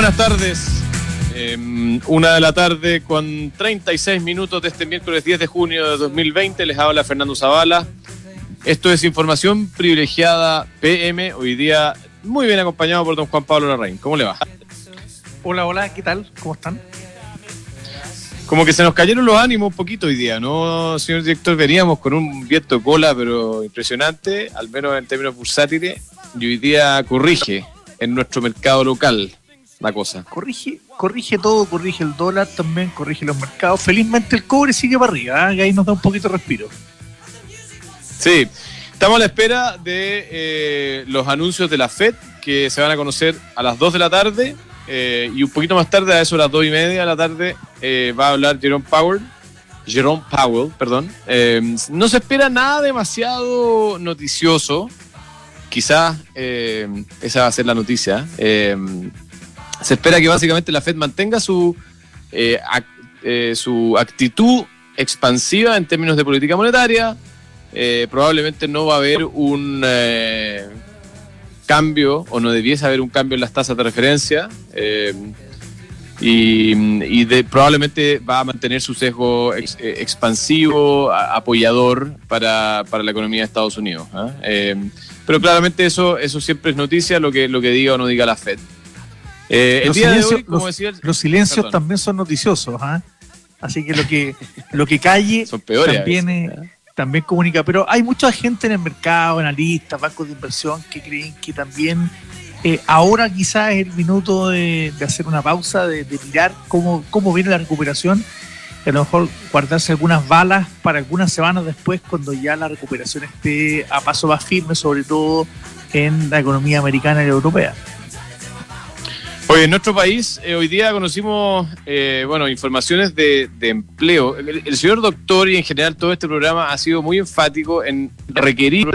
Buenas tardes. 1:00 p.m. con 36 minutos de este miércoles 10 de junio de 2020. Les habla Fernando Zavala. Esto es Información Privilegiada PM. Hoy día muy bien acompañado por don Juan Pablo Larraín. ¿Cómo le va? Hola, ¿qué tal? ¿Cómo están? Como que se nos cayeron los ánimos un poquito hoy día, ¿no, señor director? Veníamos con un viento de cola, pero impresionante, al menos en términos bursátiles, y hoy día corrige en nuestro mercado local la cosa. Corrige todo, corrige el dólar también, corrige los mercados. Felizmente el cobre sigue para arriba, y ahí nos da un poquito de respiro. Sí, estamos a la espera de los anuncios de la FED, que se van a conocer a las 2 de la tarde, y un poquito más tarde, a eso a las 2:30 de la tarde, va a hablar Jerome Powell. No se espera nada demasiado noticioso. Quizás esa va a ser la noticia. Se espera que básicamente la FED mantenga su actitud expansiva en términos de política monetaria. Probablemente no va a haber un cambio, o no debiese haber un cambio en las tasas de referencia, probablemente va a mantener su sesgo expansivo, apoyador para la economía de Estados Unidos. Pero claramente eso siempre es noticia, lo que diga o no diga la FED. Los silencios también son noticiosos, así que lo que calle son peores también comunica. Pero hay mucha gente en el mercado, analistas, bancos de inversión, que creen que también ahora quizás es el minuto de hacer una pausa, de mirar cómo viene la recuperación, y a lo mejor guardarse algunas balas para algunas semanas después, cuando ya la recuperación esté a paso más firme, sobre todo en la economía americana y europea. Oye, en nuestro país hoy día conocimos informaciones de empleo. El señor doctor y en general todo este programa ha sido muy enfático en requerir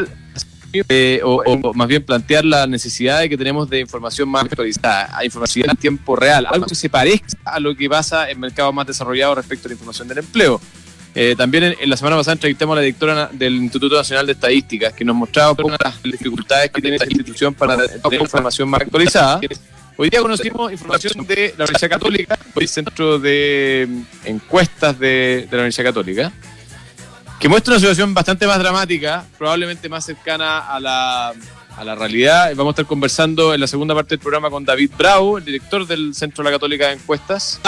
o más bien plantear la necesidad de que tenemos de información más actualizada, a información en tiempo real, algo que se parezca a lo que pasa en mercados más desarrollados respecto a la información del empleo. También en la semana pasada entrevistamos a la directora del Instituto Nacional de Estadísticas, que nos mostraba un poco las dificultades que tiene esta institución para tener información más actualizada. Hoy día conocimos información de la Universidad Católica, hoy Centro de Encuestas de la Universidad Católica, que muestra una situación bastante más dramática, probablemente más cercana a la realidad. Vamos a estar conversando en la segunda parte del programa con David Bravo, el director del Centro de la Católica de Encuestas,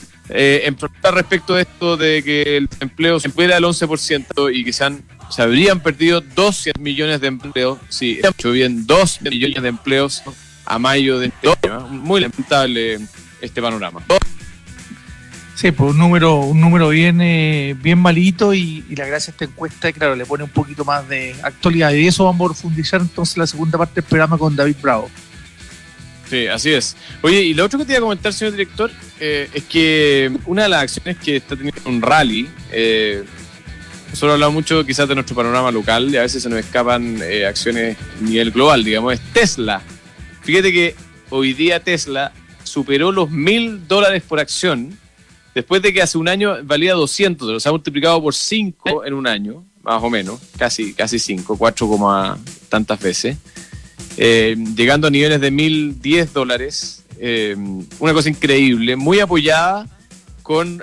respecto de esto de que el empleo supera el 11% y que se habrían perdido 2 millones de empleos, sí, hecho bien, 2 millones de empleos a mayo de este año. Muy lamentable este panorama. Sí, pues un número bien malito, y la gracia de esta encuesta, claro, le pone un poquito más de actualidad, y de eso vamos a profundizar entonces en la segunda parte del programa con David Bravo. Sí, así es. Oye, y lo otro que te iba a comentar, señor director, es que una de las acciones que está teniendo un rally, nosotros hablamos mucho quizás de nuestro panorama local, y a veces se nos escapan acciones a nivel global, digamos, es Tesla. Fíjate que hoy día Tesla superó los $1,000 por acción, después de que hace un año valía $200, se ha multiplicado por 5 en un año, más o menos, casi 5, 4, tantas veces, llegando a niveles de $1,010, una cosa increíble, muy apoyada con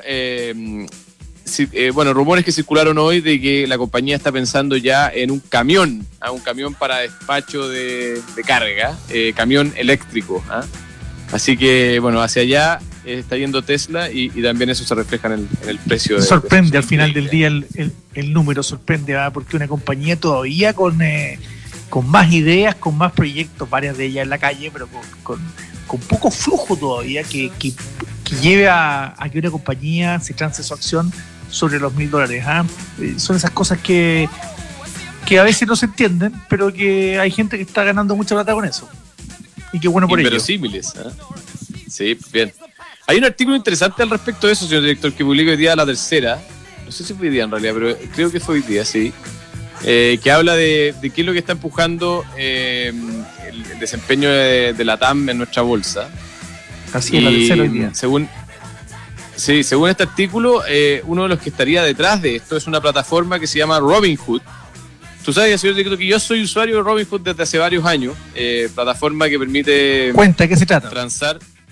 rumores que circularon hoy de que la compañía está pensando ya en un camión para despacho de carga, camión eléctrico. Así que, hacia allá está yendo Tesla, y también eso se refleja en el precio. Sorprende al final del día el número, sorprende, porque una compañía todavía con más ideas, con más proyectos, varias de ellas en la calle, pero con poco flujo todavía, que lleve a que una compañía se trance su acción sobre los $1,000. Son esas cosas que a veces no se entienden, pero que hay gente que está ganando mucha plata con eso. Y qué bueno por ello. Inverosímiles. Sí, bien. Hay un artículo interesante al respecto de eso, señor director, que publicó hoy día La Tercera. No sé si fue hoy día en realidad, pero creo que fue hoy día, sí. Que habla de qué es lo que está empujando el desempeño de la TAM en nuestra bolsa. Así es, La Tercera hoy día. Según este artículo, uno de los que estaría detrás de esto es una plataforma que se llama Robinhood. Tú sabes, señor director, que yo soy usuario de Robinhood desde hace varios años, plataforma que permite... Cuenta, ¿de qué se trata? Transar.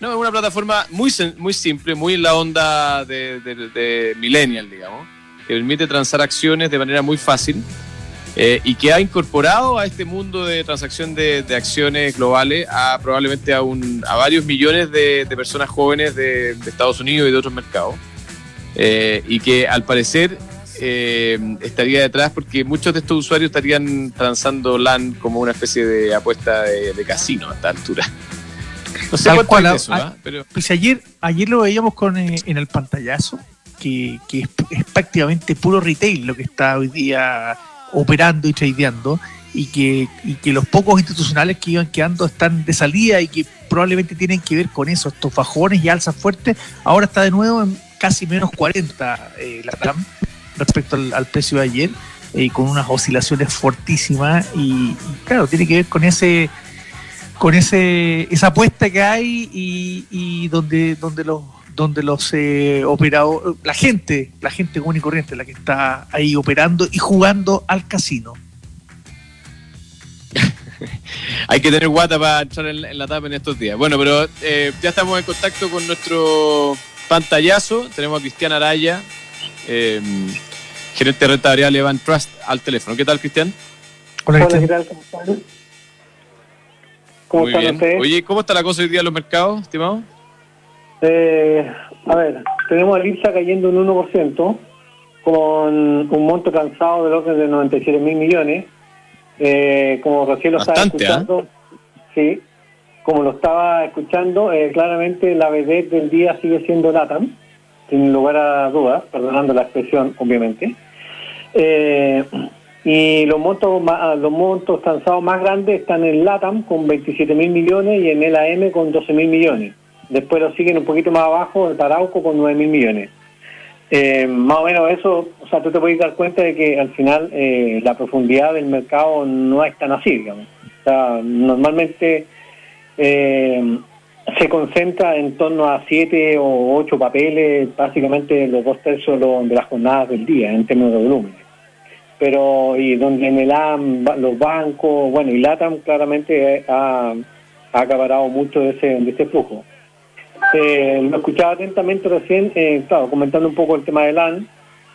No, es una plataforma muy simple, muy en la onda de Millennial, digamos, que permite transar acciones de manera muy fácil y que ha incorporado a este mundo de transacción de acciones globales probablemente a varios millones de personas jóvenes de Estados Unidos y de otros mercados. Y que al parecer estaría detrás porque muchos de estos usuarios estarían transando LAN como una especie de apuesta de casino a esta altura. No sé cuál es eso, pero... Pues ayer lo veíamos en el pantallazo, que es prácticamente puro retail lo que está hoy día operando y tradeando, y que los pocos institucionales que iban quedando están de salida y que probablemente tienen que ver con eso, estos bajones y alzas fuertes. Ahora está de nuevo en casi menos 40 la TAM respecto al precio de ayer, con unas oscilaciones fortísimas y claro, tiene que ver con esa apuesta que hay y donde los operadores, la gente común y corriente, la que está ahí operando y jugando al casino. Hay que tener guata para entrar en la TAM en estos días. Bueno, pero ya estamos en contacto con nuestro pantallazo. Tenemos a Cristian Araya, gerente de renta variable de Van Trust, al teléfono. ¿Qué tal, Cristian? Hola, ¿qué tal? ¿Cómo están? Muy bien. Ustedes? Oye, ¿cómo está la cosa hoy día en los mercados, estimado? A ver, tenemos el IPSA cayendo un 1%, con un monto transado del orden de 97.000 millones. Como recién lo estaba escuchando, sí, como lo estaba escuchando, claramente la vedette del día sigue siendo LATAM, sin lugar a dudas, perdonando la expresión, obviamente. Y los montos transados más grandes están en LATAM con 27.000 millones y en LAM con 12.000 millones. Después lo siguen un poquito más abajo el Arauco con 9.000 millones. Más o menos eso, o sea, tú te puedes dar cuenta de que al final la profundidad del mercado no es tan así, digamos. O sea, normalmente se concentra en torno a 7 o 8 papeles, básicamente los 2/3 de las jornadas del día en términos de volúmenes. Pero, y donde en el AM, los bancos, bueno, y LATAM claramente ha acaparado mucho de ese flujo. Lo escuchaba atentamente recién, claro, comentando un poco el tema del LAN.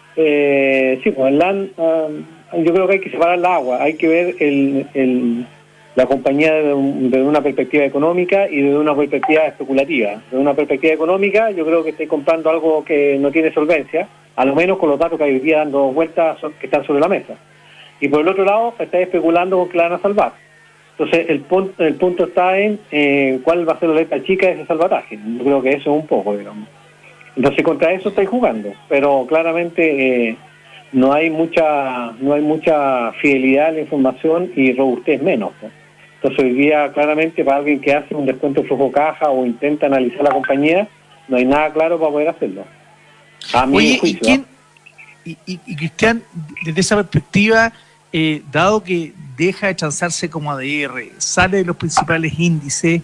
Sí, pues el LAN, yo creo que hay que separar el agua, hay que ver la compañía desde una perspectiva económica y desde una perspectiva especulativa. Desde una perspectiva económica, yo creo que estoy comprando algo que no tiene solvencia, a lo menos con los datos que hoy día dando vueltas que están sobre la mesa. Y por el otro lado, está especulando con que la van a salvar. Entonces, el punto está en cuál va a ser la letra chica de ese salvataje. Yo creo que eso es un poco, digamos. Entonces, contra eso estáis jugando, pero claramente no hay mucha fidelidad en la información y robustez menos, ¿no? Entonces, hoy día, claramente, para alguien que hace un descuento flujo caja o intenta analizar la compañía, no hay nada claro para poder hacerlo. A mi juicio. Y Cristian, desde esa perspectiva, dado que deja de transarse como ADR, sale de los principales índices,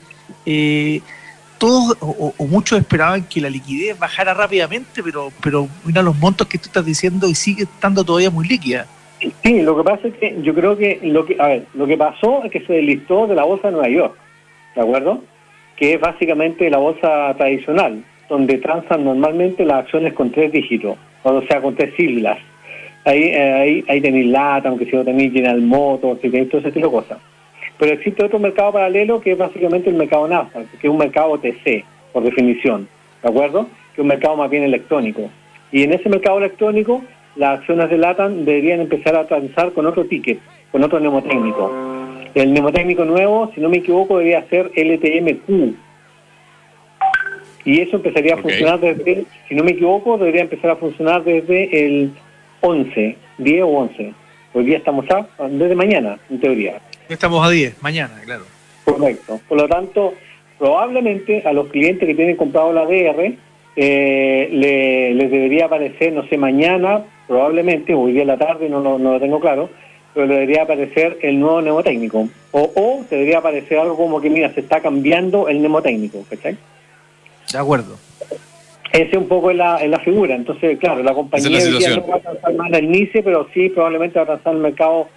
todos o muchos esperaban que la liquidez bajara rápidamente, pero mira los montos que tú estás diciendo y sigue estando todavía muy líquida. Sí, lo que pasa es que yo creo que lo que pasó es que se deslistó de la bolsa de Nueva York, ¿de acuerdo? Que es básicamente la bolsa tradicional, donde transan normalmente las acciones con 3 dígitos, o sea, con 3 siglas. Ahí tenéis LATAM, que si no tenéis General Motors, y tenéis todo ese tipo de cosas. Pero existe otro mercado paralelo que es básicamente el mercado Nasdaq, que es un mercado OTC, por definición, ¿de acuerdo? Que es un mercado más bien electrónico. Y en ese mercado electrónico, las acciones de LATAM deberían empezar a transar con otro ticket, con otro mnemotécnico. El mnemotécnico nuevo, si no me equivoco, debería ser LTMQ. Y eso empezaría a funcionar desde, si no me equivoco, debería empezar a funcionar desde el 10 o 11. Hoy día estamos desde mañana, en teoría. Estamos a 10, mañana, claro. Correcto. Por lo tanto, probablemente a los clientes que tienen comprado la DR, les debería aparecer, no sé, mañana, probablemente, hoy día en la tarde, no lo tengo claro, pero le debería aparecer el nuevo mnemotécnico. O debería aparecer algo como que, mira, se está cambiando el mnemotécnico, ¿cachai? De acuerdo. Ese un poco es la figura. Entonces, claro, la compañía no va a transar más el NICE, pero sí probablemente va a transar el mercado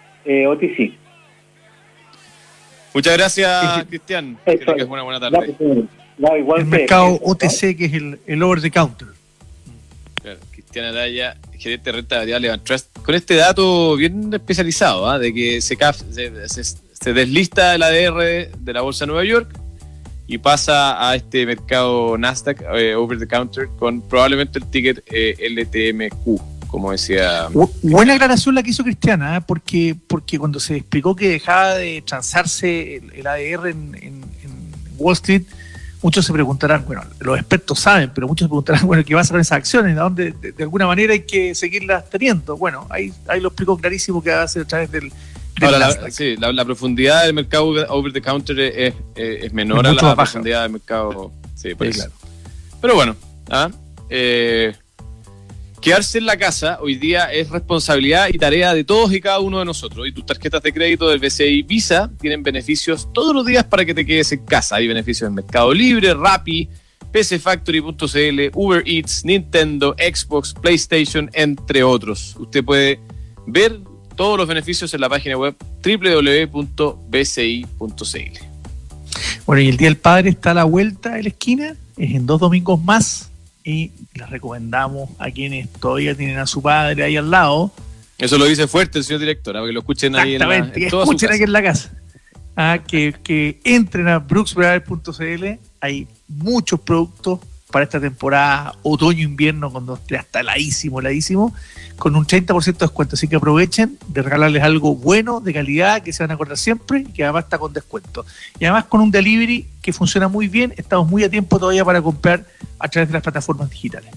OTC. Muchas gracias, Cristian. Que tengas una buena tarde. el mercado OTC, que es el over the counter. Claro, Cristian Araya, gerente de renta variable Van Trust, con este dato bien especializado, de que se deslista el ADR de la bolsa de Nueva York y pasa a este mercado Nasdaq over the counter con probablemente el ticket LTMQ, como decía. Buena aclaración la que hizo Cristiana, porque cuando se explicó que dejaba de transarse el ADR en Wall Street, muchos se preguntarán, bueno, los expertos saben, pero muchos se preguntarán, bueno, ¿qué va a hacer con esas acciones? ¿A dónde de alguna manera hay que seguirlas teniendo? Bueno, ahí lo explicó clarísimo que va a hacer a través del Ahora, la profundidad del mercado over the counter es menor a la profundidad del mercado. Sí, pues claro. Pero bueno, quedarse en la casa hoy día es responsabilidad y tarea de todos y cada uno de nosotros. Y tus tarjetas de crédito del BCI Visa tienen beneficios todos los días para que te quedes en casa. Hay beneficios en Mercado Libre, Rappi, PCFactory.cl, Uber Eats, Nintendo, Xbox, PlayStation, entre otros. Usted puede ver todos los beneficios en la página web www.bci.cl. Bueno, y el Día del Padre está a la vuelta de la esquina, es en 2 domingos más, y les recomendamos a quienes todavía tienen a su padre ahí al lado. Eso lo dice fuerte el señor director, para que lo escuchen ahí que escuchen aquí en la casa. Que entren a brooksbrewer.cl, hay muchos productos para esta temporada otoño-invierno, cuando esté hasta heladísimo, con un 30% de descuento. Así que aprovechen de regalarles algo bueno, de calidad, que se van a acordar siempre y que además está con descuento. Y además con un delivery que funciona muy bien, estamos muy a tiempo todavía para comprar a través de las plataformas digitales.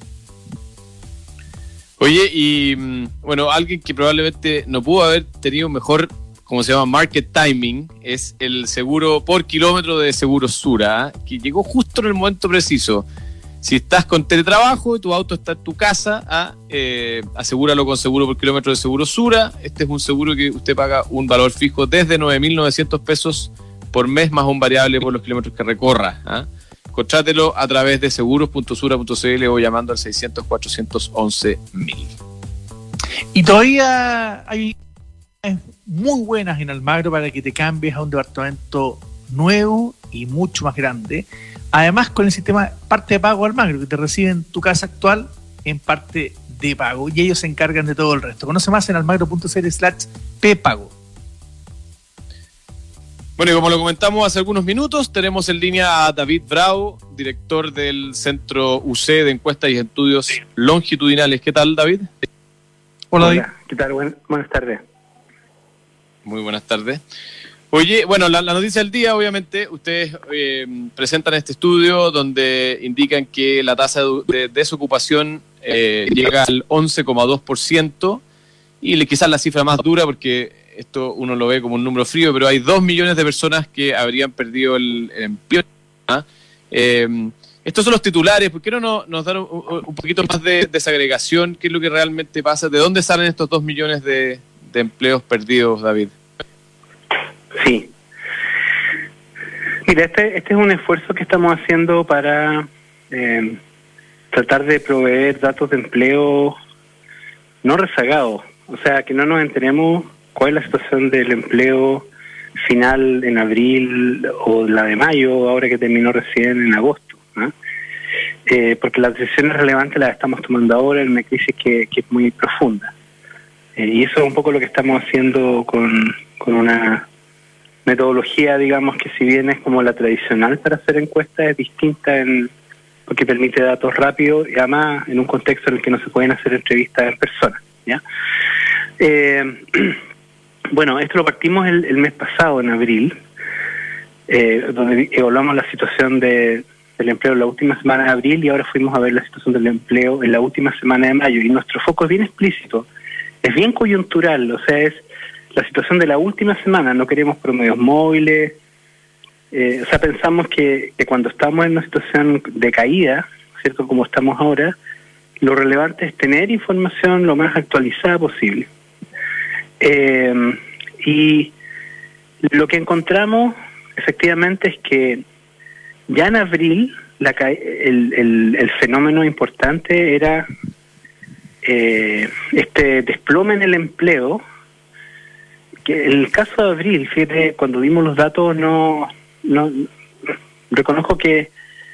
Oye, y bueno, alguien que probablemente no pudo haber tenido mejor, como se llama, market timing, es el seguro por kilómetro de Segurosura, que llegó justo en el momento preciso. Si estás con teletrabajo y tu auto está en tu casa, asegúralo con seguro por kilómetro de Segurosura. Este es un seguro que usted paga un valor fijo desde 9.900 pesos por mes, más un variable por los kilómetros que recorra. Contrátelo a través de seguros.sura.cl o llamando al 600-411.000. Y todavía hay muy buenas en Almagro para que te cambies a un departamento nuevo y mucho más grande. Además, con el sistema parte de pago Almagro, que te reciben tu casa actual en parte de pago, y ellos se encargan de todo el resto. Conoce más en almagro.cl/ppago. Bueno, y como lo comentamos hace algunos minutos, tenemos en línea a David Bravo, director del Centro UC de Encuestas y Estudios Longitudinales. ¿Qué tal, David? Hola, David. ¿Qué tal? Buenas tardes. Muy buenas tardes. Oye, bueno, la noticia del día, obviamente, ustedes presentan este estudio donde indican que la tasa de desocupación llega al 11,2%, y quizás la cifra más dura, porque esto uno lo ve como un número frío, pero hay 2 millones de personas que habrían perdido el empleo. Estos son los titulares. ¿Por qué no nos dan un poquito más de desagregación? ¿Qué es lo que realmente pasa? ¿De dónde salen estos 2 millones de empleos perdidos, David? Sí. Mira, este es un esfuerzo que estamos haciendo para tratar de proveer datos de empleo no rezagados. O sea, que no nos enteremos cuál es la situación del empleo final en abril o la de mayo, ahora que terminó recién en agosto, ¿no? Porque las decisiones relevantes las estamos tomando ahora en una crisis que es muy profunda. Y eso es un poco lo que estamos haciendo con una metodología, digamos, que si bien es como la tradicional para hacer encuestas, es distinta porque permite datos rápidos y además en un contexto en el que no se pueden hacer entrevistas en persona, ¿ya? Bueno, esto lo partimos el mes pasado, en abril, donde evaluamos la situación del empleo en la última semana de abril, y ahora fuimos a ver la situación del empleo en la última semana de mayo, y nuestro foco es bien explícito, es bien coyuntural, o sea, es la situación de la última semana. No queremos promedios móviles, o sea, pensamos que cuando estamos en una situación de caída, ¿cierto?, como estamos ahora, lo relevante es tener información lo más actualizada posible. Y lo que encontramos efectivamente es que ya en abril el fenómeno importante era este desplome en el empleo, que en el caso de abril, fíjate, cuando dimos los datos no reconozco que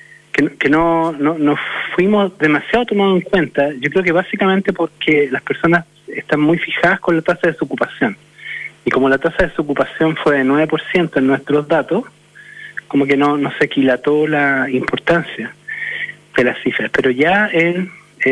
no fuimos demasiado tomados en cuenta. Yo creo que básicamente porque las personas están muy fijadas con la tasa de desocupación. Y como la tasa de desocupación fue de 9% en nuestros datos, como que no se aquilató la importancia de las cifras. Pero ya en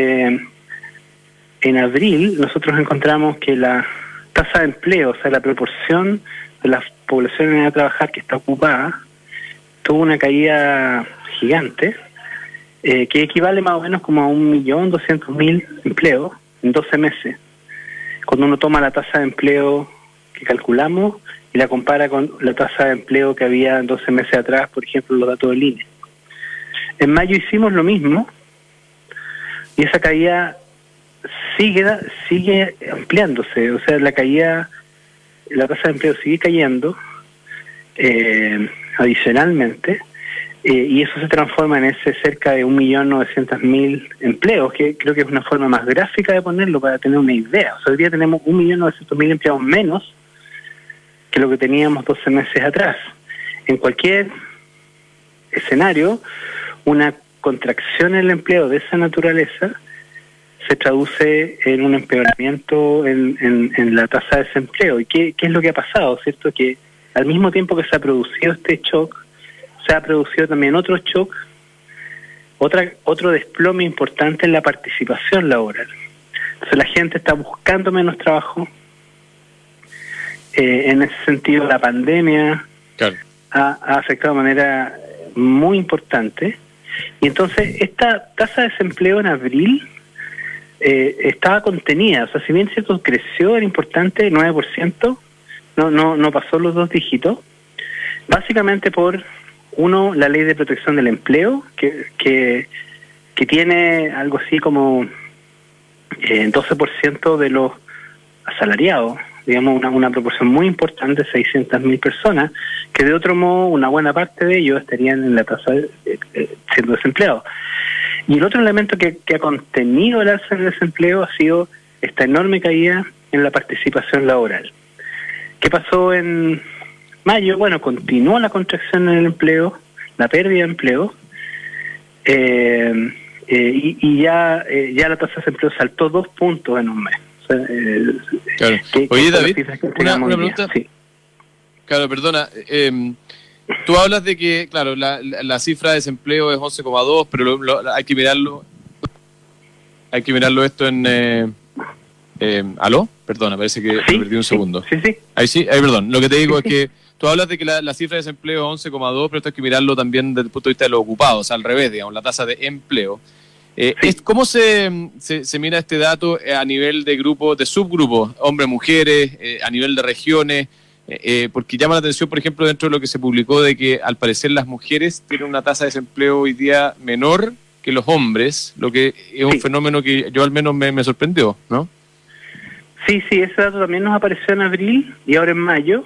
abril nosotros encontramos que la tasa de empleo, o sea, la proporción de la población en a trabajar que está ocupada, tuvo una caída gigante, que equivale más o menos como a 1.200.000 empleos en 12 meses. Cuando uno toma la tasa de empleo que calculamos y la compara con la tasa de empleo que había 12 meses atrás, por ejemplo, los datos del INE. En mayo hicimos lo mismo y esa caída sigue ampliándose, o sea, la tasa de empleo sigue cayendo adicionalmente, y eso se transforma en ese cerca de 1.900.000 empleos, que creo que es una forma más gráfica de ponerlo para tener una idea. O sea, hoy día tenemos 1.900.000 empleados menos que lo que teníamos 12 meses atrás. En cualquier escenario, una contracción en el empleo de esa naturaleza se traduce en un empeoramiento en la tasa de desempleo. ¿Y qué es lo que ha pasado? ¿Cierto? Que al mismo tiempo que se ha producido este shock, se ha producido también otro shock, otro desplome importante en la participación laboral. Entonces la gente está buscando menos trabajo. En ese sentido, la pandemia ha afectado de manera muy importante. Y entonces esta tasa de desempleo en abril estaba contenida. O sea, si bien cierto creció, era importante, 9%, no pasó los 2 dígitos, básicamente por la ley de protección del empleo, que tiene algo así como 12% de los asalariados, digamos una proporción muy importante, 600.000 personas, que de otro modo una buena parte de ellos estarían en la tasa siendo desempleados. Y el otro elemento que ha contenido el alza del desempleo ha sido esta enorme caída en la participación laboral. ¿Qué pasó en mayo? Bueno, continuó la contracción en el empleo, la pérdida de empleo, y ya la tasa de desempleo saltó 2 puntos en un mes. O sea, claro. Oye, David, una pregunta. Sí. Claro, perdona. Tú hablas de que, claro, la cifra de desempleo es 11,2, pero hay que mirarlo. Hay que mirarlo esto en. ¿Aló? Perdona, parece que ¿Sí? perdí un segundo. Sí. Ahí sí, perdón. Lo que te digo es que tú hablas de que la cifra de desempleo es 11,2, pero esto hay que mirarlo también desde el punto de vista de los ocupados, o sea, al revés, digamos, la tasa de empleo. ¿Cómo se mira este dato a nivel de grupos, de subgrupos, hombres, mujeres, a nivel de regiones? Porque llama la atención, por ejemplo, dentro de lo que se publicó, de que al parecer las mujeres tienen una tasa de desempleo hoy día menor que los hombres, lo que es un fenómeno que yo al menos me sorprendió, ¿no? Sí, ese dato también nos apareció en abril y ahora en mayo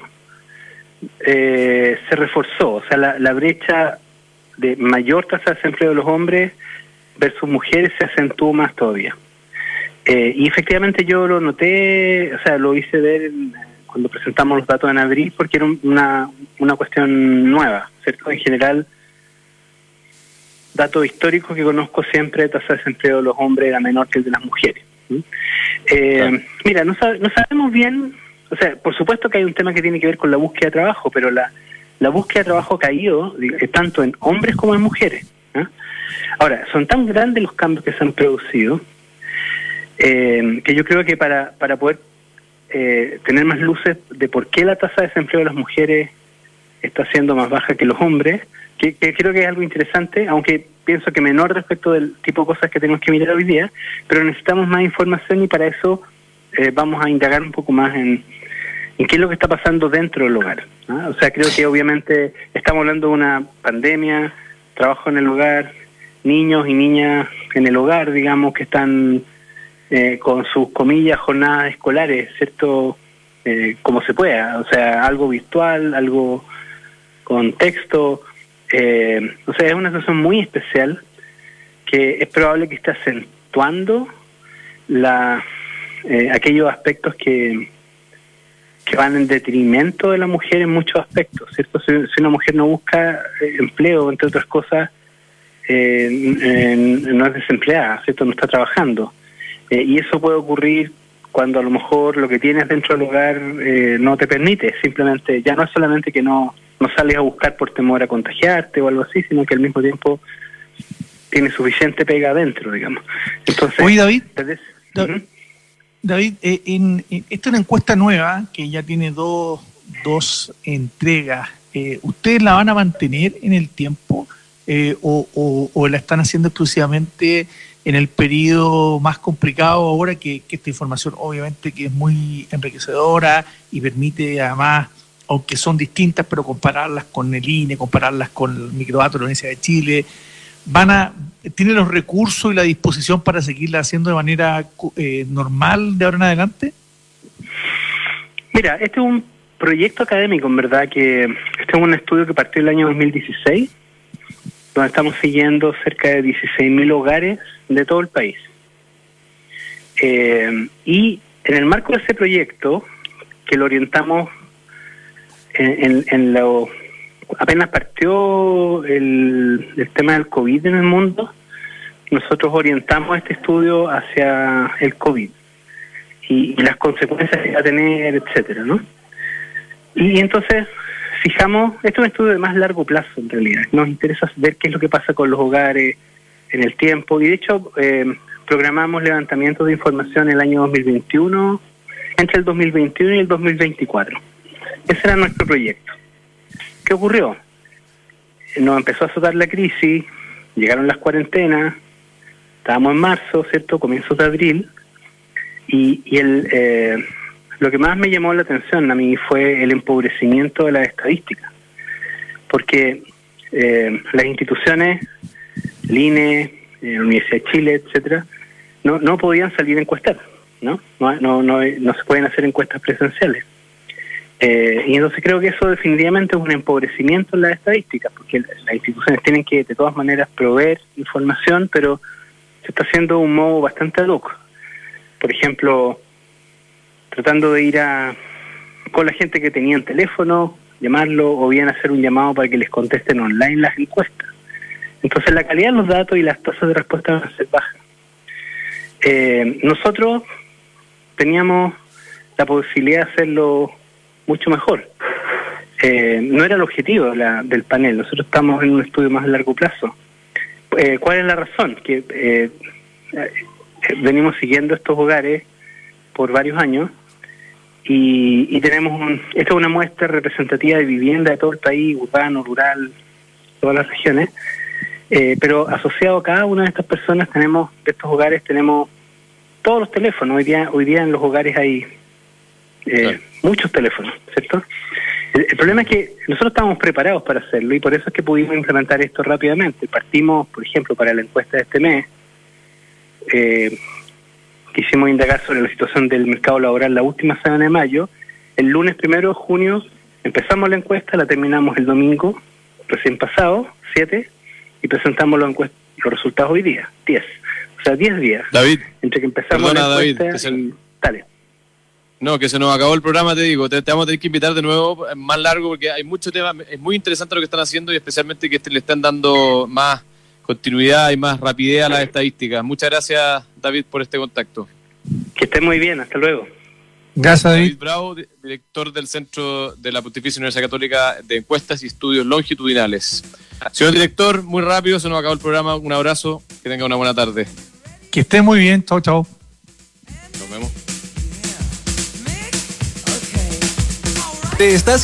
se reforzó. O sea, la brecha de mayor tasa de desempleo de los hombres versus mujeres se acentuó más todavía. Y efectivamente yo lo noté, o sea, lo hice ver cuando presentamos los datos en abril, porque era una cuestión nueva, ¿cierto? En general, datos históricos que conozco siempre, tasa de desempleo de los hombres era menor que el de las mujeres. Claro. Mira, no sabemos bien, o sea, por supuesto que hay un tema que tiene que ver con la búsqueda de trabajo, pero la búsqueda de trabajo ha caído tanto en hombres como en mujeres. Ahora, son tan grandes los cambios que se han producido que yo creo que para poder tener más luces de por qué la tasa de desempleo de las mujeres está siendo más baja que los hombres, que creo que es algo interesante, aunque pienso que menor respecto del tipo de cosas que tenemos que mirar hoy día, pero necesitamos más información y para eso vamos a indagar un poco más en qué es lo que está pasando dentro del hogar, ¿no? O sea, creo que obviamente estamos hablando de una pandemia, trabajo en el hogar, niños y niñas en el hogar, digamos, que están con sus comillas jornadas escolares, ¿cierto? Como se pueda, o sea, algo virtual, algo con texto, o sea, es una situación muy especial que es probable que esté acentuando aquellos aspectos que que van en detrimento de la mujer en muchos aspectos, ¿cierto? Si una mujer no busca empleo, entre otras cosas, no es desempleada, ¿cierto? No está trabajando. Y eso puede ocurrir cuando a lo mejor lo que tienes dentro del hogar no te permite, simplemente, ya no es solamente que no sales a buscar por temor a contagiarte o algo así, sino que al mismo tiempo tiene suficiente pega adentro, digamos. Entonces, oye, David, ¿uh-huh? David, esta es una encuesta nueva que ya tiene dos entregas. ¿Ustedes la van a mantener en el tiempo o la están haciendo exclusivamente en el periodo más complicado ahora que esta información obviamente que es muy enriquecedora y permite además, aunque son distintas, pero compararlas con el INE, compararlas con el microdato de la Universidad de Chile, ¿tienen los recursos y la disposición para seguirla haciendo de manera normal de ahora en adelante? Mira, este es un proyecto académico, en verdad, que este es un estudio que partió el año 2016, donde estamos siguiendo cerca de 16.000 hogares de todo el país. Y en el marco de ese proyecto, que lo orientamos apenas partió el tema del COVID en el mundo, nosotros orientamos este estudio hacia el COVID y las consecuencias que va a tener, etcétera, ¿no? Y entonces fijamos, esto es un estudio de más largo plazo en realidad, nos interesa ver qué es lo que pasa con los hogares en el tiempo, y de hecho programamos levantamientos de información en el año 2021, entre el 2021 y el 2024. Ese era nuestro proyecto. ¿Qué ocurrió? Nos empezó a azotar la crisis, llegaron las cuarentenas, estábamos en marzo, ¿cierto? Comienzos de abril, y lo que más me llamó la atención a mí fue el empobrecimiento de las estadísticas, porque las instituciones, el INE, la Universidad de Chile, etcétera, no podían salir a encuestar, ¿no? No se pueden hacer encuestas presenciales. Y entonces creo que eso definitivamente es un empobrecimiento en las estadísticas, porque las instituciones tienen que de todas maneras proveer información, pero se está haciendo de un modo bastante ad hoc. Por ejemplo, tratando de ir con la gente que tenía en teléfono, llamarlo, o bien hacer un llamado para que les contesten online las encuestas. Entonces la calidad de los datos y las tasas de respuesta van a ser bajas. Nosotros teníamos la posibilidad de hacerlo mucho mejor. No era el objetivo del panel, nosotros estamos en un estudio más a largo plazo. ¿Cuál es la razón? Que venimos siguiendo estos hogares por varios años y tenemos esta es una muestra representativa de vivienda de todo el país, urbano, rural, todas las regiones, pero asociado a cada una de estas personas de estos hogares tenemos todos los teléfonos. Hoy día en los hogares hay muchos teléfonos, ¿cierto? El problema es que nosotros estábamos preparados para hacerlo y por eso es que pudimos implementar esto rápidamente. Partimos, por ejemplo, para la encuesta de este mes, quisimos indagar sobre la situación del mercado laboral la última semana de mayo. El lunes 1 de junio empezamos la encuesta, la terminamos el domingo recién pasado, 7, y presentamos los resultados hoy día, 10. O sea, 10 días. David, entre que empezamos perdona, la encuesta. David, Dale. No, que se nos acabó el programa, te digo. Te vamos a tener que invitar de nuevo, más largo, porque hay mucho tema. Es muy interesante lo que están haciendo y especialmente que le están dando más continuidad y más rapidez a las estadísticas. Muchas gracias, David, por este contacto. Que esté muy bien, hasta luego. Gracias, David. David Bravo, director del Centro de la Pontificia Universidad Católica de Encuestas y Estudios Longitudinales. Señor director, muy rápido, se nos acabó el programa. Un abrazo, que tenga una buena tarde. Que esté muy bien, chao, chao. Nos vemos. Te estás